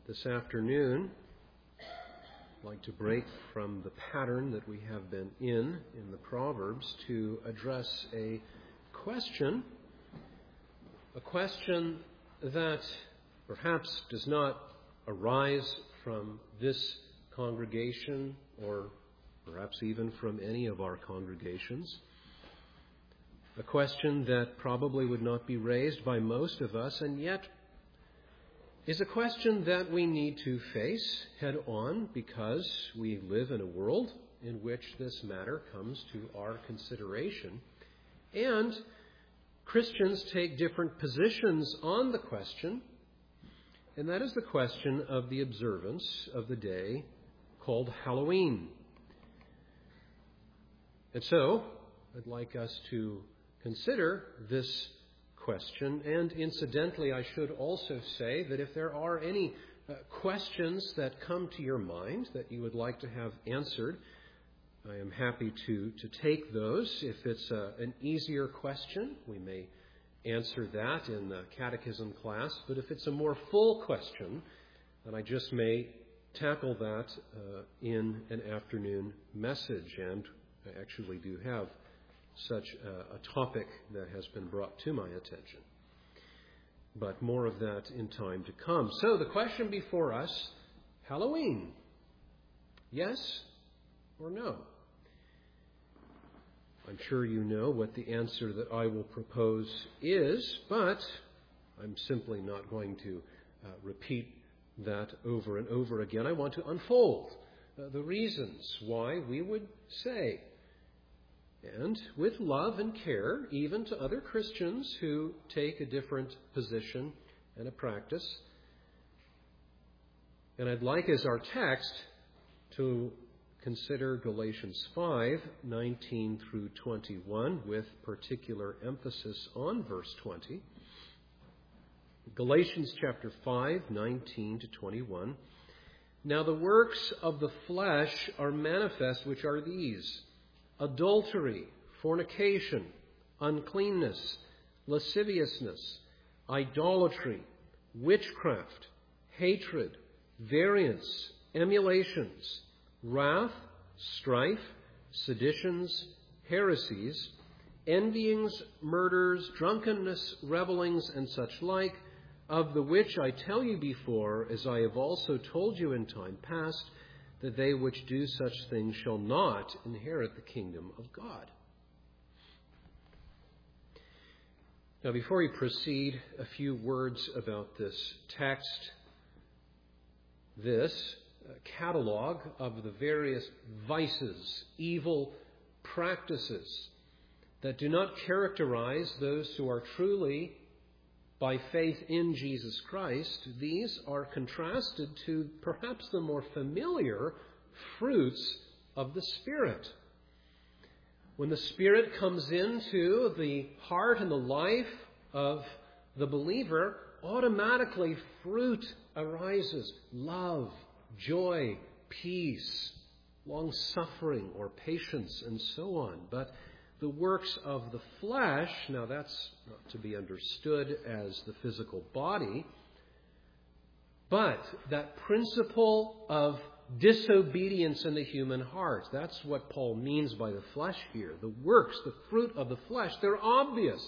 This afternoon, I'd like to break from the pattern that we have been in the Proverbs to address a question that perhaps does not arise from this congregation or perhaps even from any of our congregations. A question that probably would not be raised by most of us, and yet is a question that we need to face head on because we live in a world in which this matter comes to our consideration. And Christians take different positions on the question, and that is the question of the observance of the day called Halloween. And so, I'd like us to consider this question. And incidentally, I should also say that if there are any questions that come to your mind that you would like to have answered, I am happy to take those. If it's an easier question, we may answer that in the catechism class. But if it's a more full question, then I just may tackle that in an afternoon message. And I actually do have such a topic that has been brought to my attention. But more of that in time to come. So the question before us, Halloween. Yes or no? I'm sure you know what the answer that I will propose is, but I'm simply not going to repeat that over and over again. I want to unfold the reasons why we would say, and with love and care, even to other Christians who take a different position and a practice. And I'd like as our text to consider Galatians 5:19 through 21, with particular emphasis on verse 20. Galatians chapter 5:19 to 21. Now the works of the flesh are manifest, which are these: adultery, fornication, uncleanness, lasciviousness, idolatry, witchcraft, hatred, variance, emulations, wrath, strife, seditions, heresies, envyings, murders, drunkenness, revellings, and such like, of the which I tell you before, as I have also told you in time past, that they which do such things shall not inherit the kingdom of God. Now, before we proceed, a few words about this text. This catalog of the various vices, evil practices that do not characterize those who are truly by faith in Jesus Christ, these are contrasted to perhaps the more familiar fruits of the Spirit. When the Spirit comes into the heart and the life of the believer, automatically fruit arises: love, joy, peace, long-suffering or patience, and so on. But the works of the flesh, now that's not to be understood as the physical body, but that principle of disobedience in the human heart. That's what Paul means by the flesh here. The works, the fruit of the flesh, they're obvious.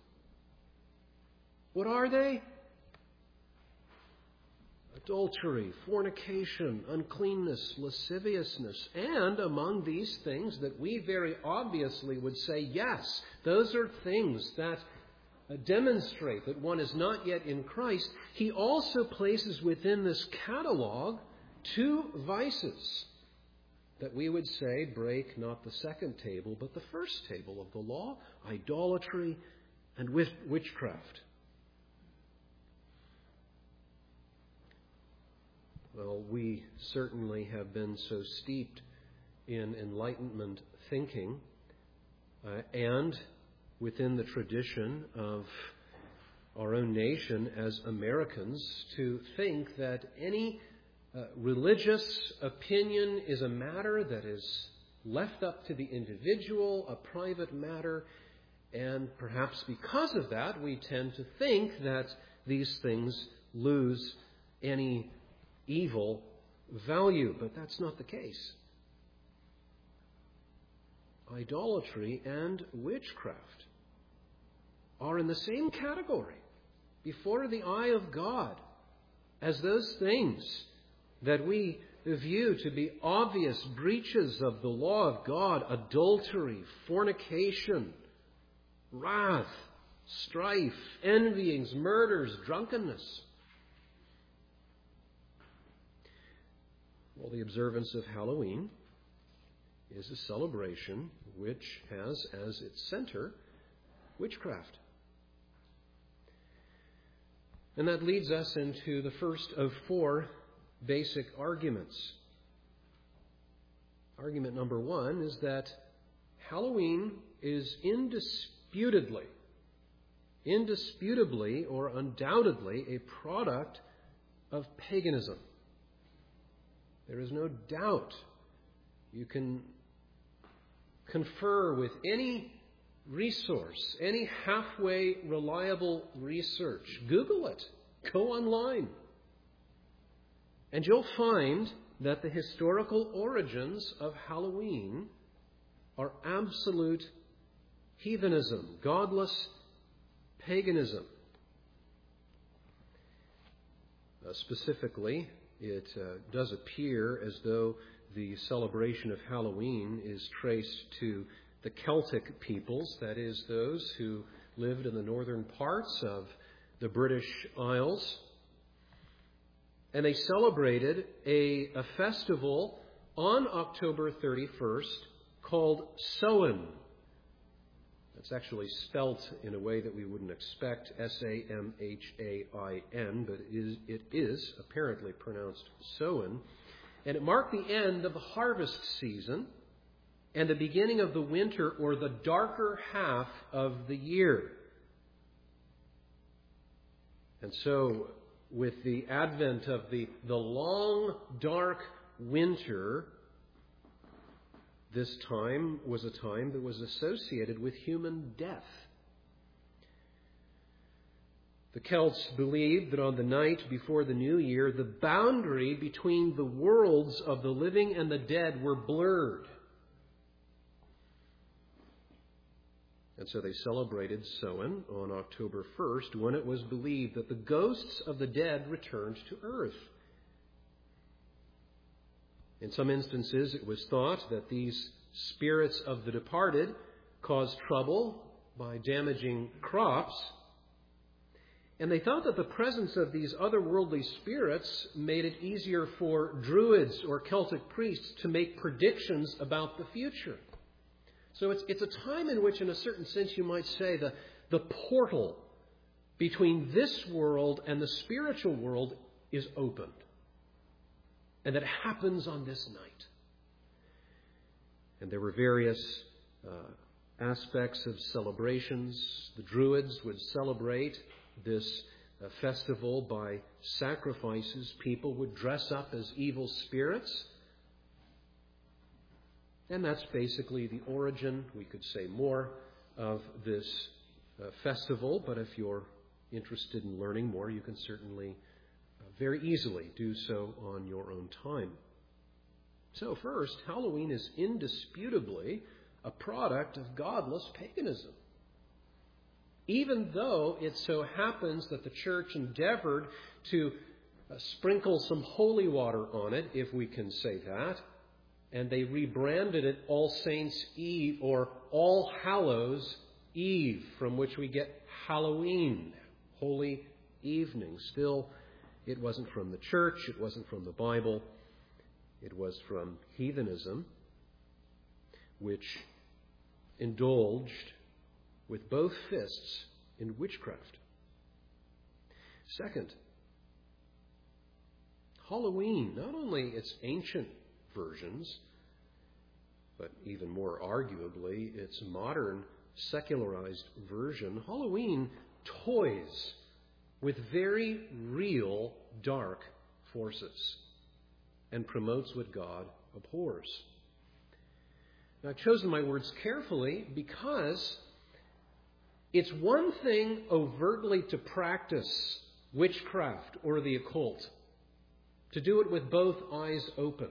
What are they? Adultery, fornication, uncleanness, lasciviousness. And among these things that we very obviously would say, yes, those are things that demonstrate that one is not yet in Christ. He also places within this catalog two vices that we would say break not the second table, but the first table of the law: idolatry and witchcraft. Well, we certainly have been so steeped in Enlightenment thinking and within the tradition of our own nation as Americans to think that any religious opinion is a matter that is left up to the individual, a private matter, and perhaps because of that we tend to think that these things lose any evil value, but that's not the case. Idolatry and witchcraft are in the same category before the eye of God as those things that we view to be obvious breaches of the law of God: adultery, fornication, wrath, strife, envyings, murders, drunkenness. Well, the observance of Halloween is a celebration which has as its center witchcraft. And that leads us into the first of four basic arguments. Argument number one is that Halloween is indisputably or undoubtedly a product of paganism. There is no doubt. You can confer with any resource, any halfway reliable research. Google it. Go online. And you'll find that the historical origins of Halloween are absolute heathenism, godless paganism. Specifically, it does appear as though the celebration of Halloween is traced to the Celtic peoples, that is, those who lived in the northern parts of the British Isles. And they celebrated a festival on October 31st called Samhain. That's actually spelt in a way that we wouldn't expect, Samhain, but it is apparently pronounced Samhain. And it marked the end of the harvest season and the beginning of the winter, or the darker half of the year. And so, with the advent of the long, dark winter, this time was a time that was associated with human death. The Celts believed that on the night before the new year, the boundary between the worlds of the living and the dead were blurred. And so they celebrated Samhain on October 1st, when it was believed that the ghosts of the dead returned to earth. In some instances, it was thought that these spirits of the departed caused trouble by damaging crops. And they thought that the presence of these otherworldly spirits made it easier for Druids or Celtic priests to make predictions about the future. So it's a time in which, in a certain sense, you might say the portal between this world and the spiritual world is opened. And that happens on this night. And there were various aspects of celebrations. The Druids would celebrate this festival by sacrifices. People would dress up as evil spirits. And that's basically the origin, we could say more, of this festival. But if you're interested in learning more, you can certainly very easily do so on your own time. So first, Halloween is indisputably a product of godless paganism. Even though it so happens that the church endeavored to sprinkle some holy water on it, if we can say that, and they rebranded it All Saints' Eve or All Hallows' Eve, from which we get Halloween, Holy Evening. Still, it wasn't from the church, it wasn't from the Bible, it was from heathenism, which indulged with both fists in witchcraft. Second, Halloween, not only its ancient versions, but even more arguably its modern secularized version, Halloween toys with very real dark forces and promotes what God abhors. Now, I've chosen my words carefully because it's one thing overtly to practice witchcraft or the occult. to do it with both eyes open,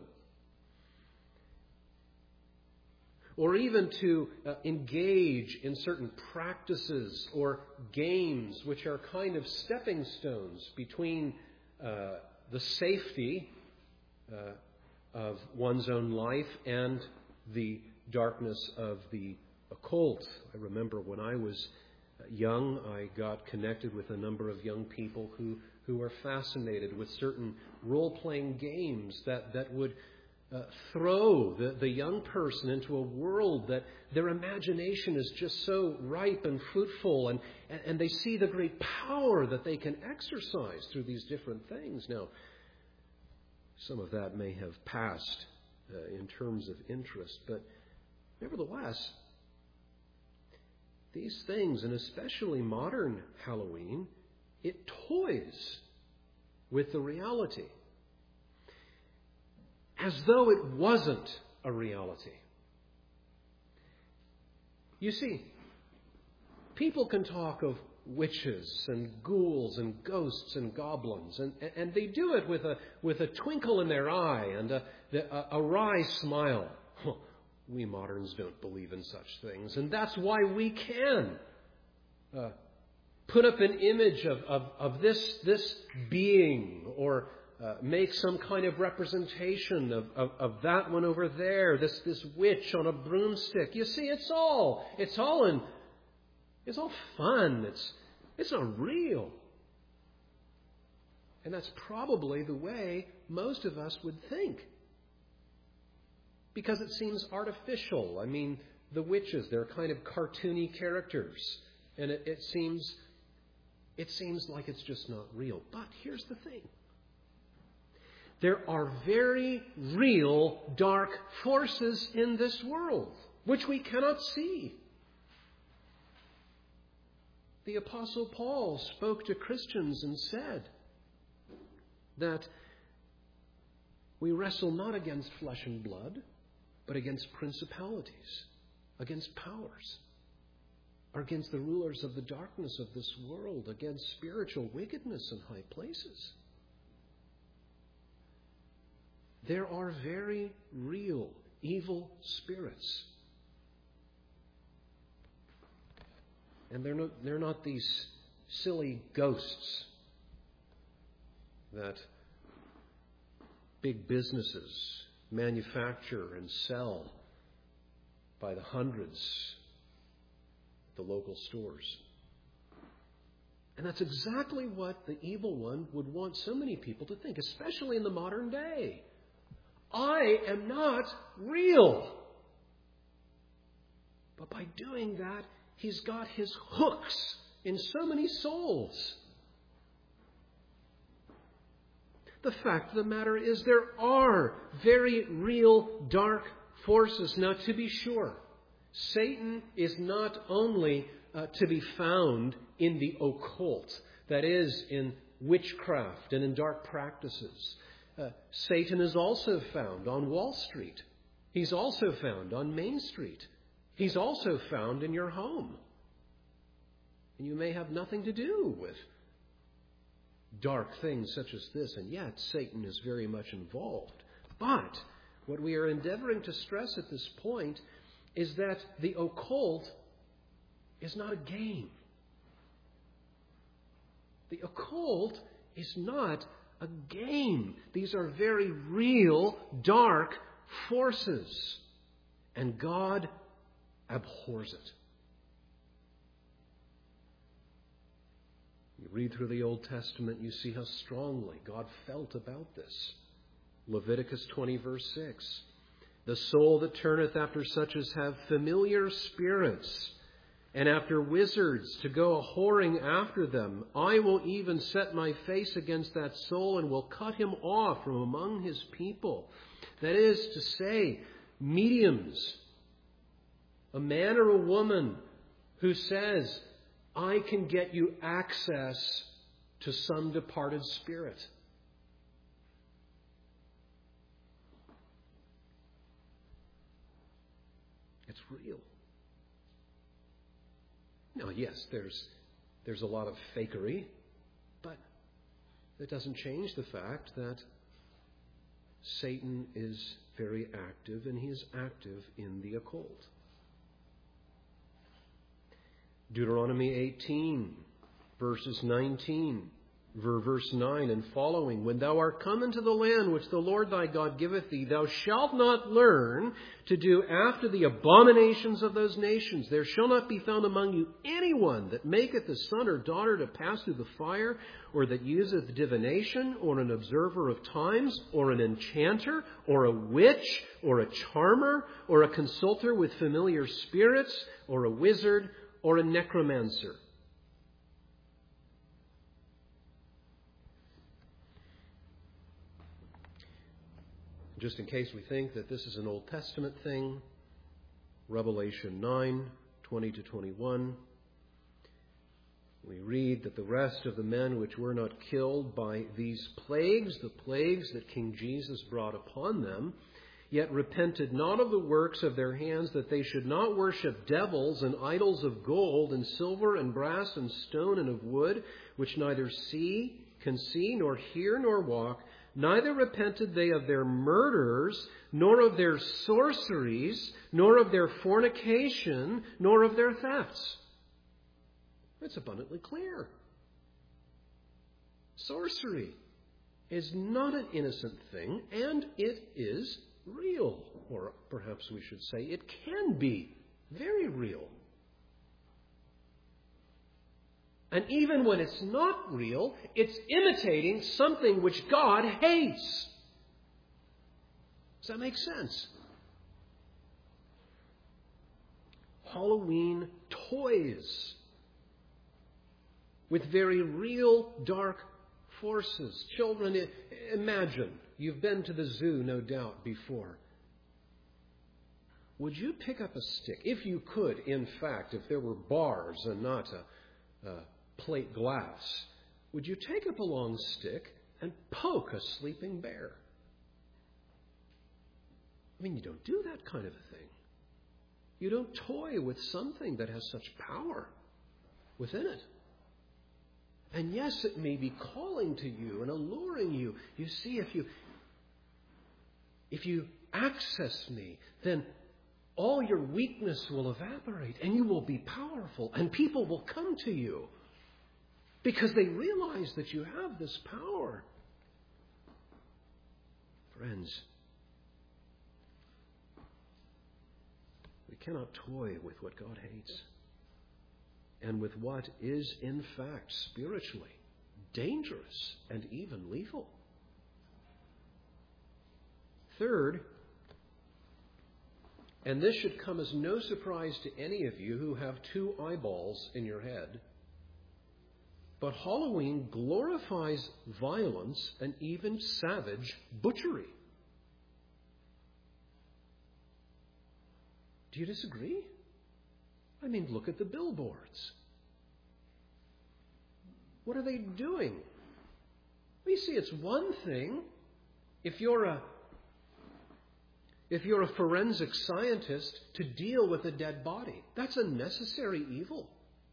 or even to engage in certain practices or games which are kind of stepping stones between the safety of one's own life and the darkness of the occult. I remember when I was young, I got connected with a number of young people who were fascinated with certain role-playing games that would throw the young person into a world that their imagination is just so ripe and fruitful, and they see the great power that they can exercise through these different things. Now, some of that may have passed in terms of interest, but nevertheless, these things, and especially modern Halloween, it toys with the reality as though it wasn't a reality. You see, people can talk of witches and ghouls and ghosts and goblins, and they do it with a twinkle in their eye and a wry smile. We moderns don't believe in such things, and that's why we can put up an image of this being, or make some kind of representation of that one over there, this witch on a broomstick. You see, it's all fun. It's not real. And that's probably the way most of us would think, because it seems artificial. I mean, the witches, they're kind of cartoony characters, and it seems like it's just not real. But here's the thing. There are very real dark forces in this world, which we cannot see. The Apostle Paul spoke to Christians and said that we wrestle not against flesh and blood, but against principalities, against powers, or against the rulers of the darkness of this world, against spiritual wickedness in high places. There are very real evil spirits. And they're not these silly ghosts that big businesses manufacture and sell by the hundreds at the local stores. And that's exactly what the evil one would want so many people to think, especially in the modern day. I am not real. But by doing that, he's got his hooks in so many souls. The fact of the matter is there are very real dark forces. Now, to be sure, Satan is not only to be found in the occult, that is, in witchcraft and in dark practices. Satan is also found on Wall Street. He's also found on Main Street. He's also found in your home. And you may have nothing to do with dark things such as this, and yet Satan is very much involved. But what we are endeavoring to stress at this point is that the occult is not a game. The occult is not a game. These are very real, dark forces. And God abhors it. You read through the Old Testament, you see how strongly God felt about this. Leviticus 20, verse 6. The soul that turneth after such as have familiar spirits, and after wizards to go a-whoring after them, I will even set my face against that soul and will cut him off from among his people. That is to say, mediums. A man or a woman who says, I can get you access to some departed spirit. It's real. Now, yes, there's a lot of fakery, but that doesn't change the fact that Satan is very active, and he is active in the occult. Deuteronomy 18, verses 19, verse 9 and following. When thou art come into the land which the Lord thy God giveth thee, thou shalt not learn to do after the abominations of those nations. There shall not be found among you anyone that maketh a son or daughter to pass through the fire, or that useth divination, or an observer of times, or an enchanter, or a witch, or a charmer, or a consulter with familiar spirits, or a wizard, or a necromancer. Just in case we think that this is an Old Testament thing, Revelation 9, 20 to 21, we read that the rest of the men which were not killed by these plagues, the plagues that King Jesus brought upon them, yet repented not of the works of their hands, that they should not worship devils and idols of gold and silver and brass and stone and of wood, which neither can see, nor hear, nor walk. Neither repented they of their murders, nor of their sorceries, nor of their fornication, nor of their thefts. It's abundantly clear. Sorcery is not an innocent thing, and it is real. Or perhaps we should say it can be very real. And even when it's not real, it's imitating something which God hates. Does that make sense? Halloween toys with very real dark forces. Children, imagine, you've been to the zoo, no doubt, before. Would you pick up a stick, if you could, in fact, if there were bars and not a plate glass, would you take up a long stick and poke a sleeping bear? I mean, you don't do that kind of a thing. You don't toy with something that has such power within it. And yes, it may be calling to you and alluring you. You see, if you access me, then all your weakness will evaporate and you will be powerful, and people will come to you because they realize that you have this power. Friends, we cannot toy with what God hates and with what is, in fact, spiritually dangerous and even lethal. Third, and this should come as no surprise to any of you who have two eyeballs in your head, but Halloween glorifies violence and even savage butchery. Do you disagree? I mean, look at the billboards. What are they doing? You see, it's one thing if you're a forensic scientist to deal with a dead body. That's a necessary evil.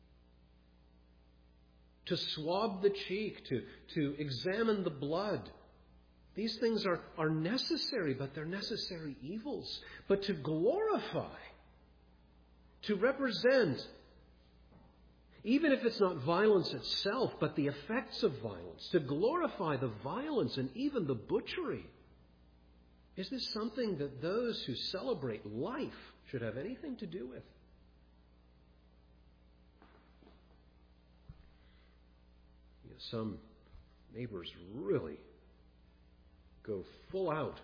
To swab the cheek, to examine the blood. These things are necessary, but they're necessary evils. But to glorify, to represent, even if it's not violence itself, but the effects of violence, to glorify the violence and even the butchery. Is this something that those who celebrate life should have anything to do with? Some neighbors really go full out.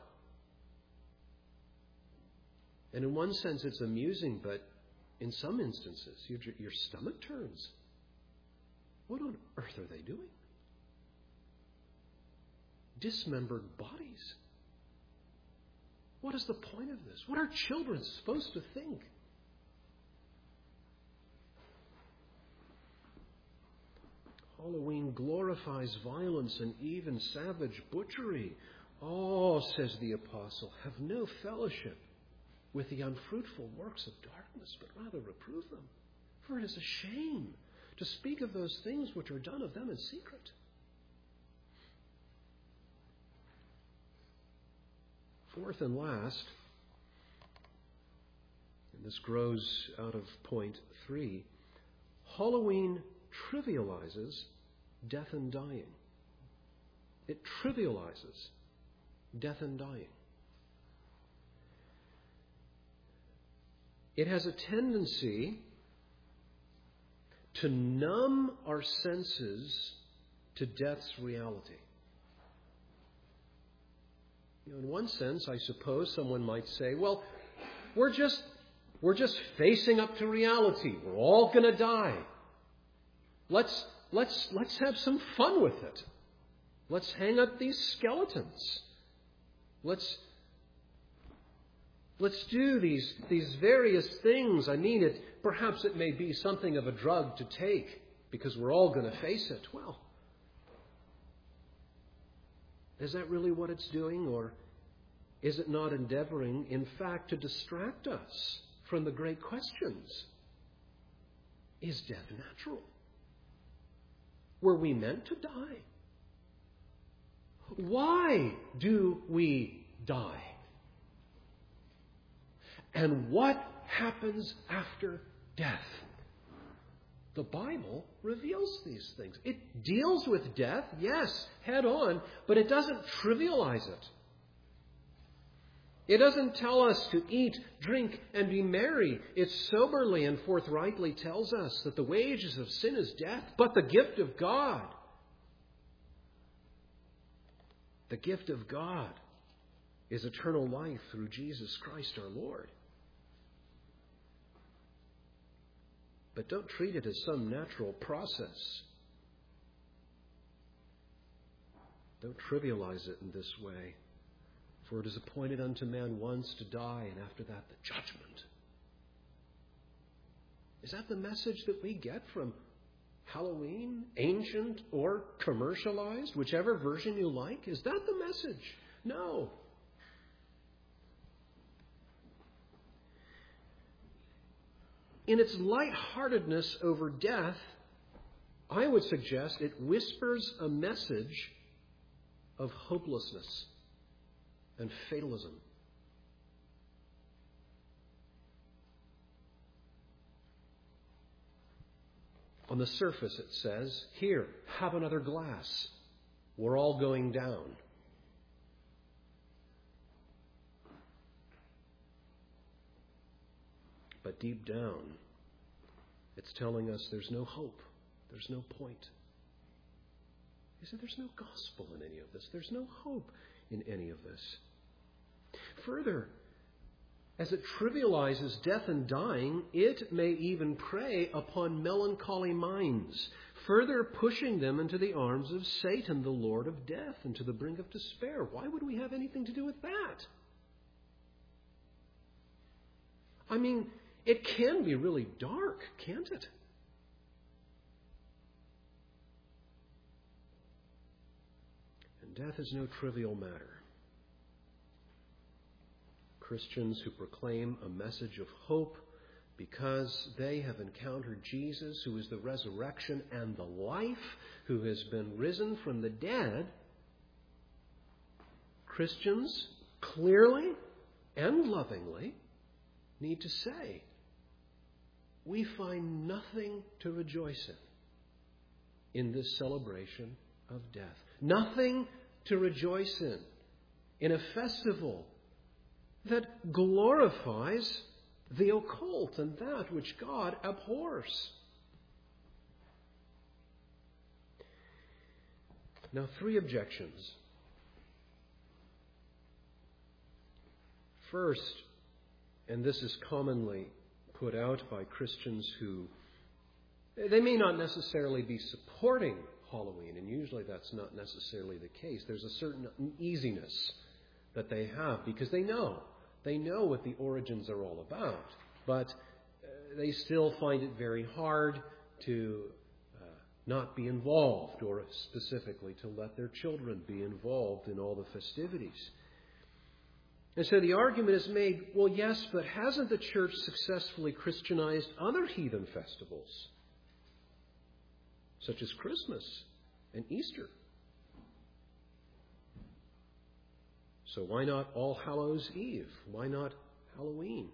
And in one sense it's amusing, but in some instances your stomach turns. What on earth are they doing? Dismembered bodies. What is the point of this? What are children supposed to think? Halloween glorifies violence and even savage butchery. Oh, says the apostle, have no fellowship with the unfruitful works of darkness, but rather reprove them. For it is a shame to speak of those things which are done of them in secret. fourth and last, and this grows out of point 3, Halloween trivializes death and dying. It trivializes death and dying. It has a tendency to numb our senses to death's reality. In one sense, I suppose someone might say, well, we're just facing up to reality. We're all going to die. Let's have some fun with it. Let's hang up these skeletons. Let's do these various things. I mean, perhaps it may be something of a drug to take because we're all going to face it. Well, is that really what it's doing? Or is it not endeavoring, in fact, to distract us from the great questions? Is death natural? Were we meant to die? Why do we die? And what happens after death? The Bible reveals these things. It deals with death, yes, head on, but it doesn't trivialize it. It doesn't tell us to eat, drink, and be merry. It soberly and forthrightly tells us that the wages of sin is death, but the gift of God, is eternal life through Jesus Christ our Lord. But don't treat it as some natural process. Don't trivialize it in this way. For it is appointed unto man once to die, and after that the judgment. Is that the message that we get from Halloween, ancient or commercialized, whichever version you like? Is that the message? No. In its lightheartedness over death, I would suggest it whispers a message of hopelessness and fatalism. On the surface it says, here, have another glass. We're all going down. But deep down, it's telling us there's no hope. There's no point. You see, there's no gospel in any of this. There's no hope in any of this. Further, as it trivializes death and dying, it may even prey upon melancholy minds, further pushing them into the arms of Satan, the Lord of death, and to the brink of despair. Why would we have anything to do with that? I mean, it can be really dark, can't it? And death is no trivial matter. Christians who proclaim a message of hope because they have encountered Jesus, who is the resurrection and the life, who has been risen from the dead, Christians clearly and lovingly need to say, we find nothing to rejoice in this celebration of death. Nothing to rejoice in a festival that glorifies the occult and that which God abhors. Now, 3 objections. First, and this is commonly put out by Christians who, they may not necessarily be supporting Halloween, and usually that's not necessarily the case. There's a certain uneasiness that they have because they know what the origins are all about, but they still find it very hard to not be involved, or specifically to let their children be involved in all the festivities. And so the argument is made, well, yes, but hasn't the church successfully Christianized other heathen festivals, such as Christmas and Easter? So why not All Hallows Eve? Why not Halloween?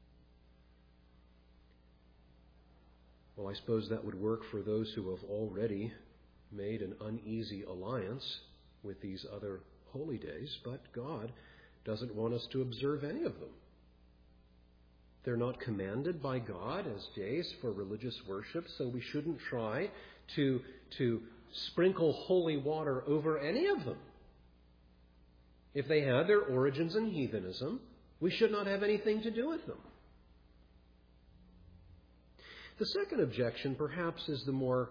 Well, I suppose that would work for those who have already made an uneasy alliance with these other holy days, but God doesn't want us to observe any of them. They're not commanded by God as days for religious worship, so we shouldn't try to sprinkle holy water over any of them. If they had their origins in heathenism, we should not have anything to do with them. The second objection, perhaps, is the more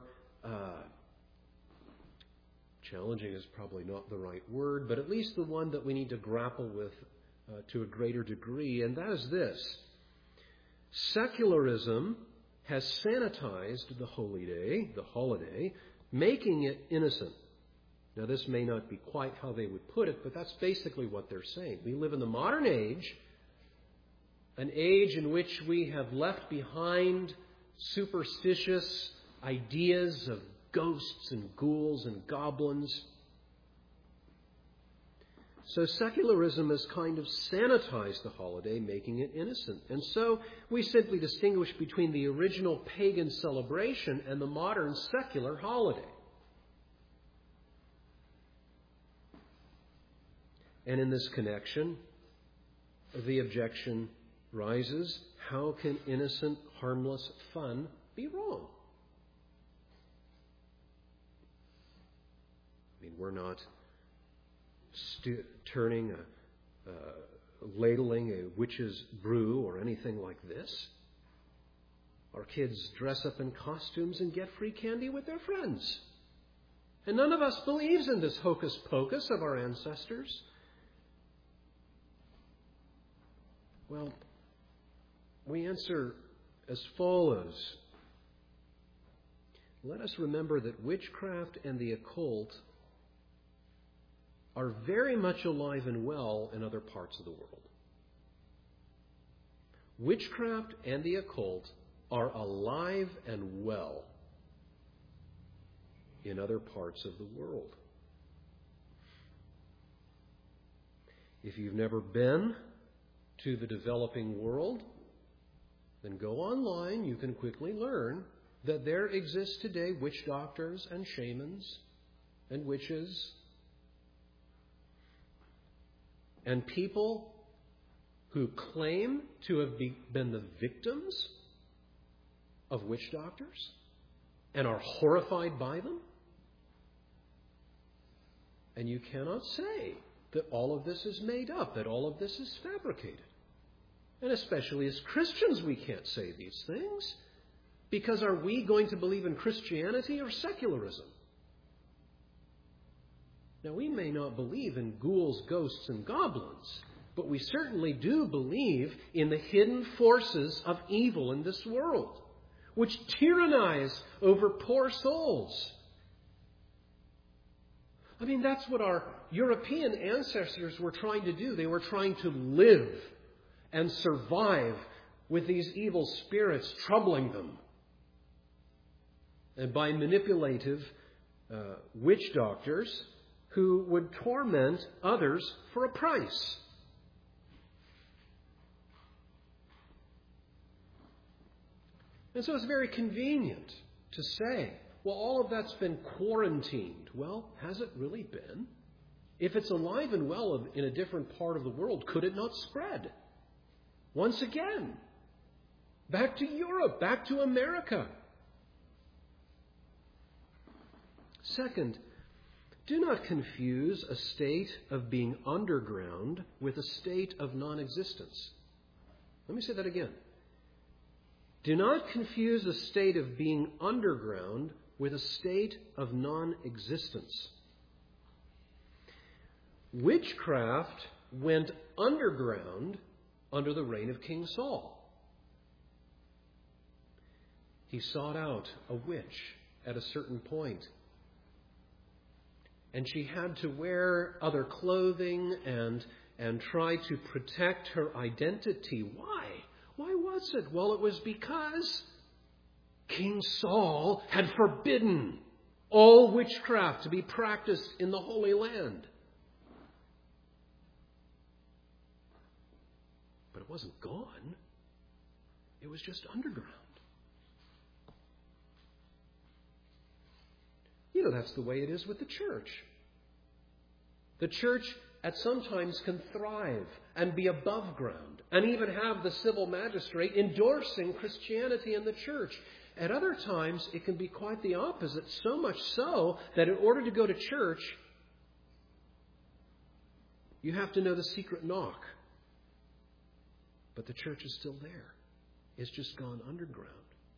challenging is probably not the right word, but at least the one that we need to grapple with to a greater degree, and that is this. Secularism has sanitized the holy day, the holiday, making it innocent. Now, this may not be quite how they would put it, but that's basically what they're saying. We live in the modern age, an age in which we have left behind superstitious ideas of ghosts and ghouls and goblins. So secularism has kind of sanitized the holiday, making it innocent. And so we simply distinguish between the original pagan celebration and the modern secular holiday. And in this connection, the objection rises, how can innocent, harmless fun be wrong? I mean, we're not ladling a witch's brew or anything like this. Our kids dress up in costumes and get free candy with their friends. And none of us believes in this hocus pocus of our ancestors. Well, we answer as follows. Let us remember that witchcraft and the occult are very much alive and well in other parts of the world. Witchcraft and the occult are alive and well in other parts of the world. If you've never been to the developing world, then go online. You can quickly learn that there exist today witch doctors and shamans and witches and people who claim to have been the victims of witch doctors and are horrified by them. And you cannot say that all of this is made up, that all of this is fabricated. And especially as Christians, we can't say these things. Because are we going to believe in Christianity or secularism? Now, we may not believe in ghouls, ghosts, and goblins, but we certainly do believe in the hidden forces of evil in this world, which tyrannize over poor souls. I mean, that's what our European ancestors were trying to do. They were trying to live and survive with these evil spirits troubling them. And by manipulative witch doctors who would torment others for a price. And so it's very convenient to say, well, all of that's been quarantined. Well, has it really been? If it's alive and well in a different part of the world, could it not spread? Once again, back to Europe, back to America. Second, do not confuse a state of being underground with a state of non-existence. Let me say that again. Do not confuse a state of being underground with a state of non-existence. Witchcraft went underground under the reign of King Saul. He sought out a witch at a certain point. And she had to wear other clothing and try to protect her identity. Why? Why was it? Well, it was because King Saul had forbidden all witchcraft to be practiced in the Holy Land. But it wasn't gone. It was just underground. You know, that's the way it is with the church. The church at some times can thrive and be above ground and even have the civil magistrate endorsing Christianity in the church. At other times, it can be quite the opposite, so much so that in order to go to church, you have to know the secret knock. But the church is still there. It's just gone underground.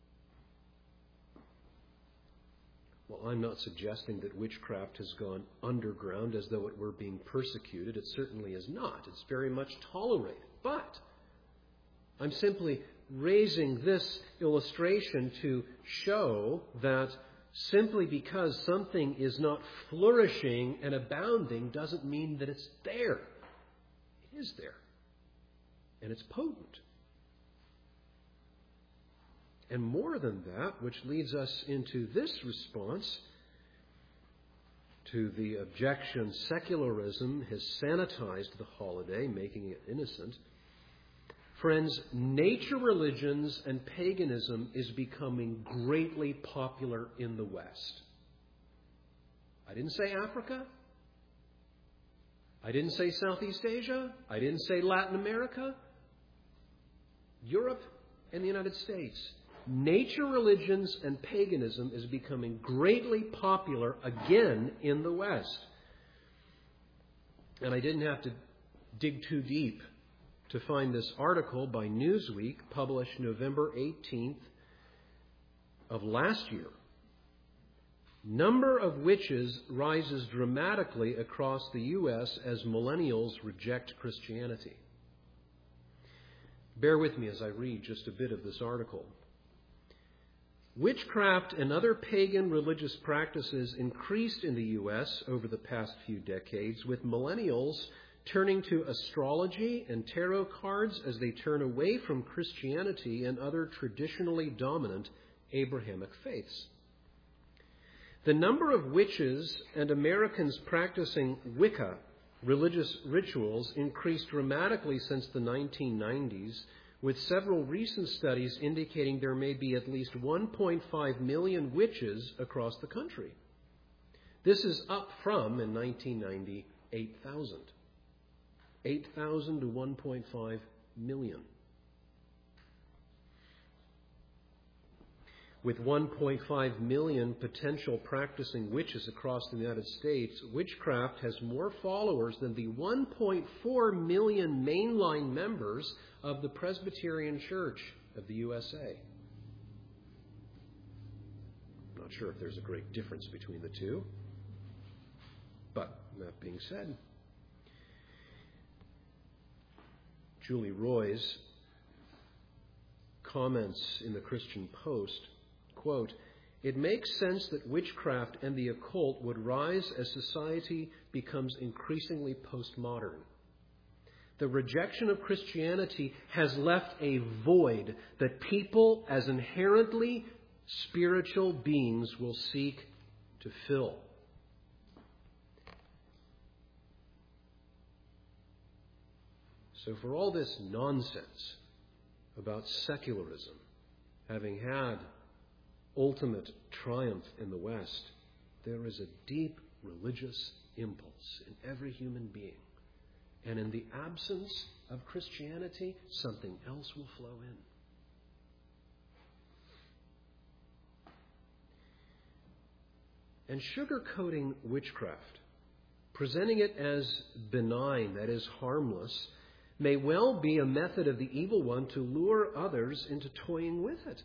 Well, I'm not suggesting that witchcraft has gone underground as though it were being persecuted. It certainly is not. It's very much tolerated. But I'm simply raising this illustration to show that simply because something is not flourishing and abounding doesn't mean that it's there. It is there. And it's potent. And more than that, which leads us into this response to the objection secularism has sanitized the holiday, making it innocent. Friends, nature religions and paganism is becoming greatly popular in the West. I didn't say Africa. I didn't say Southeast Asia. I didn't say Latin America. Europe and the United States. Nature religions and paganism is becoming greatly popular again in the West. And I didn't have to dig too deep to find this article by Newsweek, published November 18th of last year. Number of witches rises dramatically across the U.S. as millennials reject Christianity. Bear with me as I read just a bit of this article. Witchcraft and other pagan religious practices increased in the U.S. over the past few decades, with millennials turning to astrology and tarot cards as they turn away from Christianity and other traditionally dominant Abrahamic faiths. The number of witches and Americans practicing Wicca religious rituals increased dramatically since the 1990s, with several recent studies indicating there may be at least 1.5 million witches across the country. This is up from, in 1990, 8,000. 8,000 to 1.5 million. With 1.5 million potential practicing witches across the United States, witchcraft has more followers than the 1.4 million mainline members of the Presbyterian Church of the USA. I'm not sure if there's a great difference between the two. But that being said, Julie Roys comments in the Christian Post, quote, "It makes sense that witchcraft and the occult would rise as society becomes increasingly postmodern. The rejection of Christianity has left a void that people as inherently spiritual beings will seek to fill." So for all this nonsense about secularism having had ultimate triumph in the West, there is a deep religious impulse in every human being. And in the absence of Christianity, something else will flow in. And sugarcoating witchcraft, presenting it as benign, that is harmless, may well be a method of the evil one to lure others into toying with it.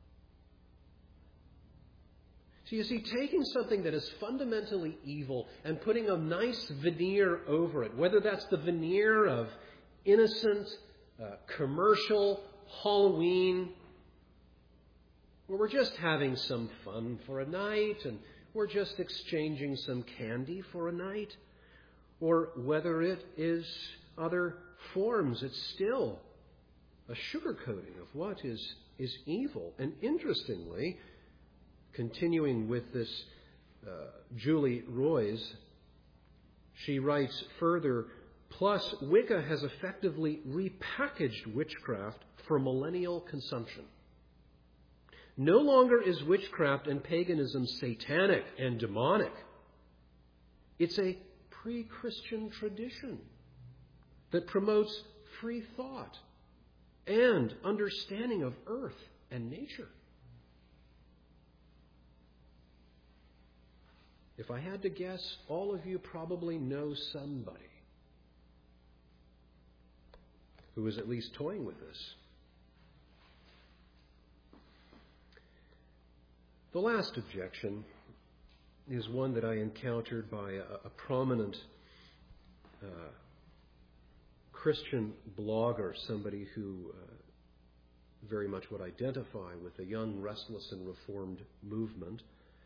So you see, taking something that is fundamentally evil and putting a nice veneer over it, whether that's the veneer of innocent, commercial, Halloween, where we're just having some fun for a night and we're just exchanging some candy for a night, or whether it is other forms, it's still a sugarcoating of what is evil. And interestingly, continuing with this Julie Roys, she writes further, Plus, Wicca has effectively repackaged witchcraft for millennial consumption. No longer is witchcraft and paganism satanic and demonic. It's a pre-Christian tradition that promotes free thought and understanding of earth and nature. If I had to guess, all of you probably know somebody who is at least toying with this. The last objection is one that I encountered by a prominent Christian blogger, somebody who very much would identify with the young, restless, and reformed movement.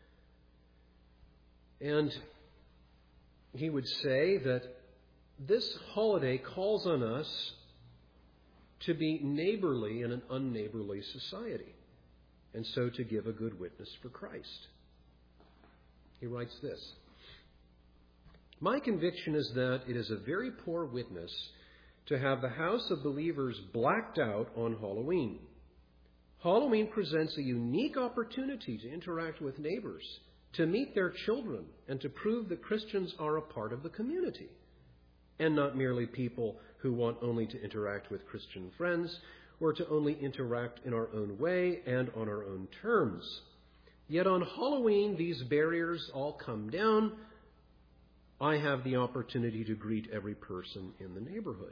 And he would say that this holiday calls on us to be neighborly in an unneighborly society, and so to give a good witness for Christ. He writes this: "My conviction is that it is a very poor witness to have the house of believers blacked out on Halloween. Halloween presents a unique opportunity to interact with neighbors, to meet their children, and to prove that Christians are a part of the community, and not merely people who want only to interact with Christian friends or to only interact in our own way and on our own terms. Yet on Halloween, these barriers all come down. I have the opportunity to greet every person in the neighborhood."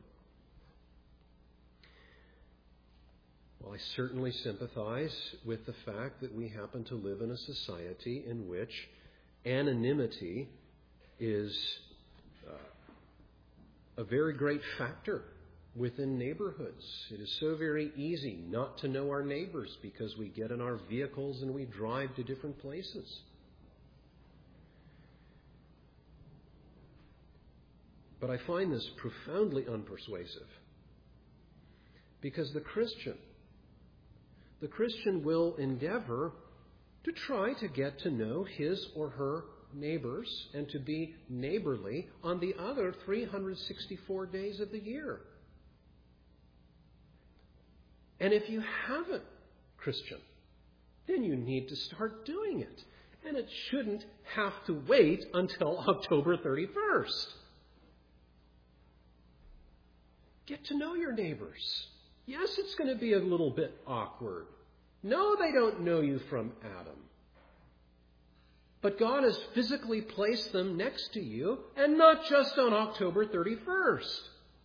Well, I certainly sympathize with the fact that we happen to live in a society in which anonymity is a very great factor within neighborhoods. It is so very easy not to know our neighbors because we get in our vehicles and we drive to different places. But I find this profoundly unpersuasive, because the Christian will endeavor to try to get to know his or her neighbors and to be neighborly on the other 364 days of the year. And if you haven't, Christian, then you need to start doing it. And it shouldn't have to wait until October 31st. Get to know your neighbors. Yes, it's going to be a little bit awkward. No, they don't know you from Adam. But God has physically placed them next to you, and not just on October 31st.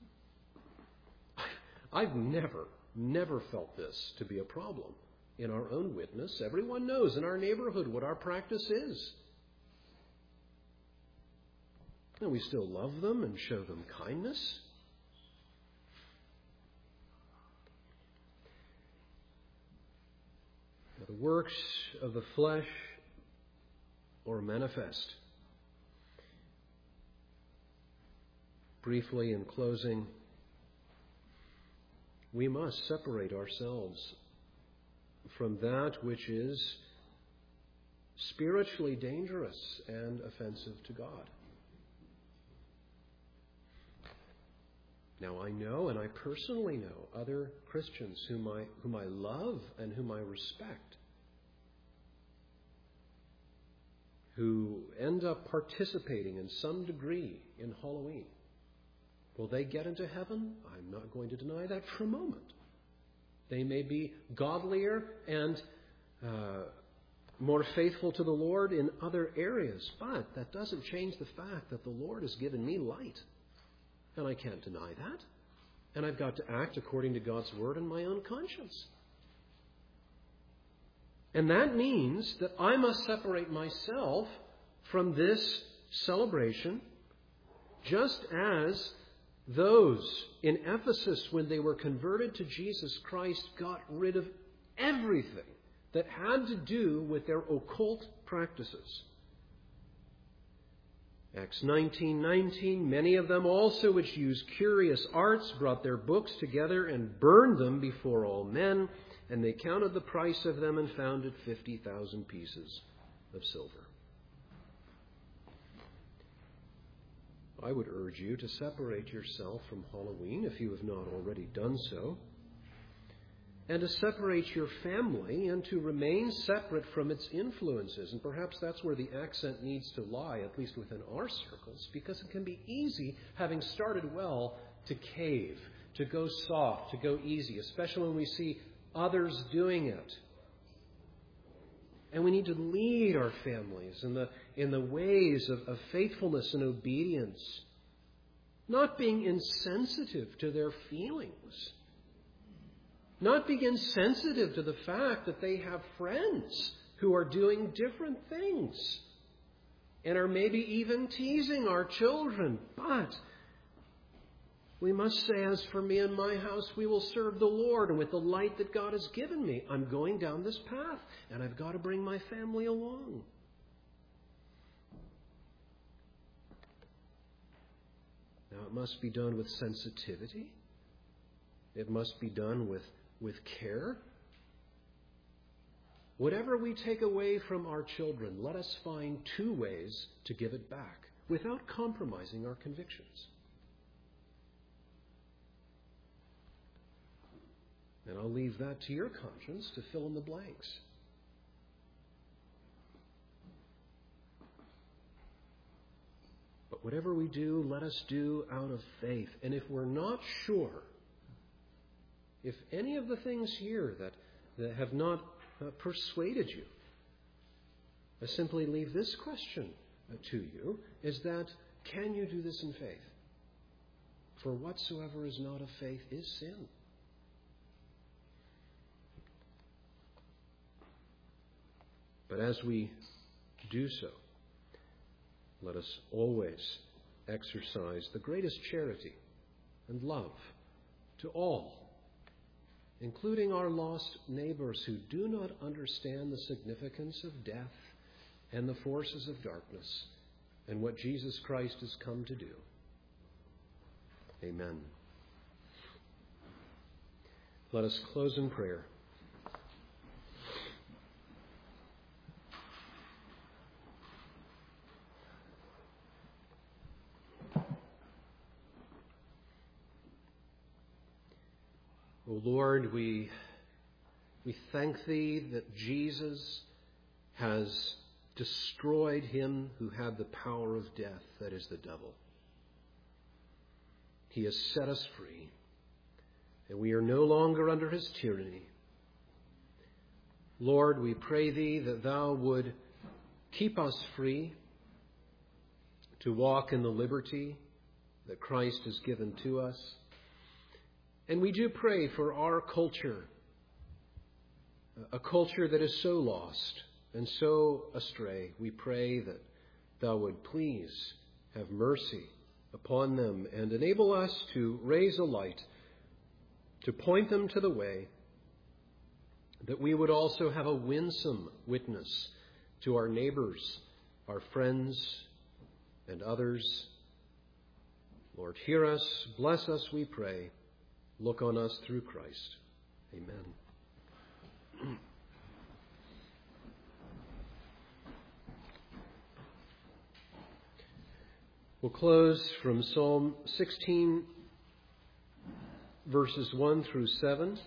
I've never felt this to be a problem in our own witness. Everyone knows in our neighborhood what our practice is. And we still love them and show them kindness. The works of the flesh are manifest. Briefly, in closing, we must separate ourselves from that which is spiritually dangerous and offensive to God. Now, I know, and I personally know, other Christians whom I love and whom I respect, who end up participating in some degree in Halloween. Will they get into heaven? I'm not going to deny that for a moment. They may be godlier and more faithful to the Lord in other areas, but that doesn't change the fact that the Lord has given me light. And I can't deny that. And I've got to act according to God's word and my own conscience. And that means that I must separate myself from this celebration, just as those in Ephesus, when they were converted to Jesus Christ, got rid of everything that had to do with their occult practices. Acts 19:19, many of them also which used curious arts brought their books together and burned them before all men, and they counted the price of them and found it 50,000 pieces of silver. I would urge you to separate yourself from Halloween if you have not already done so, and to separate your family and to remain separate from its influences. And perhaps that's where the accent needs to lie, at least within our circles, because it can be easy, having started well, to cave, to go soft, to go easy, especially when we see others doing it. And we need to lead our families in the ways of faithfulness and obedience, not being insensitive to their feelings, not being insensitive to the fact that they have friends who are doing different things and are maybe even teasing our children. But we must say, as for me and my house, we will serve the Lord. And with the light that God has given me, I'm going down this path, and I've got to bring my family along. Now, it must be done with sensitivity. It must be done with care. Whatever we take away from our children, let us find 2 ways to give it back without compromising our convictions. And I'll leave that to your conscience to fill in the blanks. But whatever we do, let us do out of faith. And if we're not sure, if any of the things here that have not persuaded you, I simply leave this question to you, is that, can you do this in faith? For whatsoever is not of faith is sin. But as we do so, let us always exercise the greatest charity and love to all, including our lost neighbors who do not understand the significance of death and the forces of darkness and what Jesus Christ has come to do. Amen. Let us close in prayer. O Lord, we thank Thee that Jesus has destroyed him who had the power of death, that is the devil. He has set us free, and we are no longer under his tyranny. Lord, we pray Thee that Thou would keep us free to walk in the liberty that Christ has given to us. And we do pray for our culture, a culture that is so lost and so astray. We pray that Thou would please have mercy upon them and enable us to raise a light, to point them to the way, that we would also have a winsome witness to our neighbors, our friends, and others. Lord, hear us, bless us, we pray. Look on us through Christ. Amen. We'll close from Psalm 16, verses 1 through 7.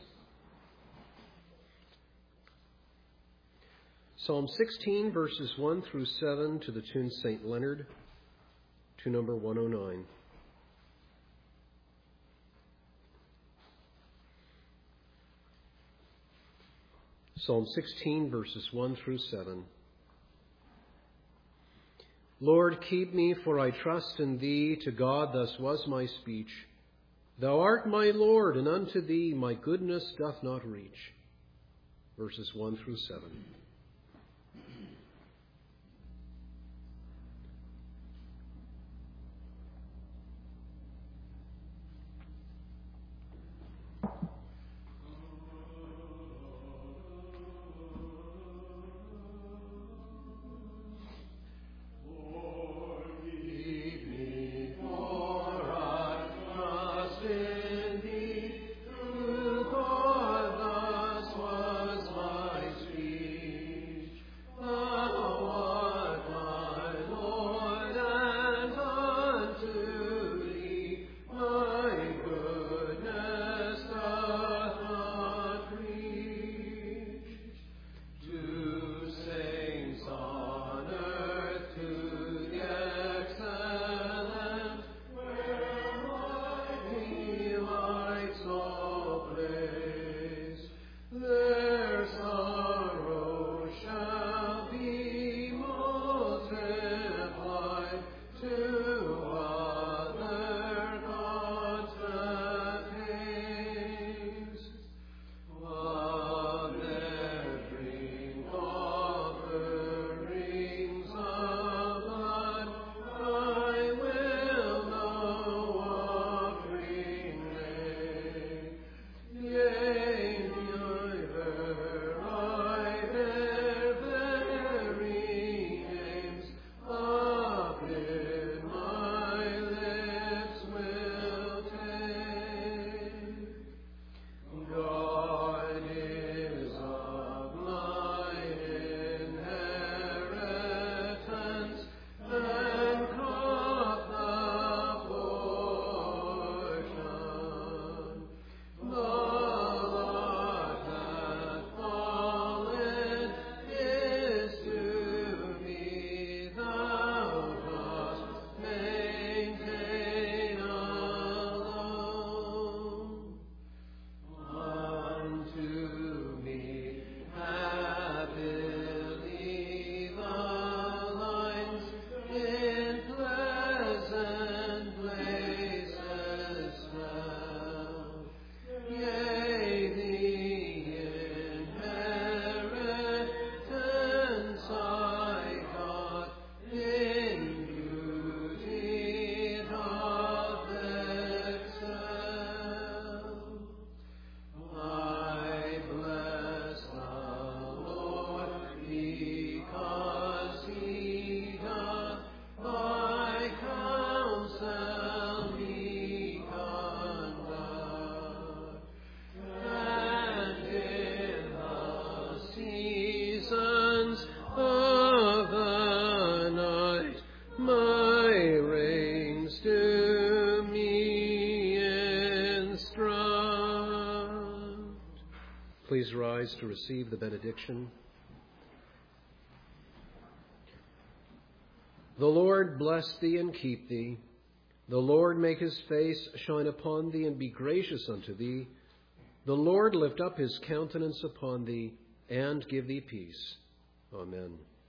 Psalm 16, verses 1 through 7 to the tune St. Leonard, to number 109. Psalm 16, verses 1 through 7. Lord, keep me, for I trust in Thee. To God thus was my speech. Thou art my Lord, and unto Thee my goodness doth not reach. Verses 1 through 7. Through God thus was my speech. rise to receive the benediction. The Lord bless thee and keep thee. The Lord make his face shine upon thee and be gracious unto thee. The Lord lift up his countenance upon thee and give thee peace. Amen.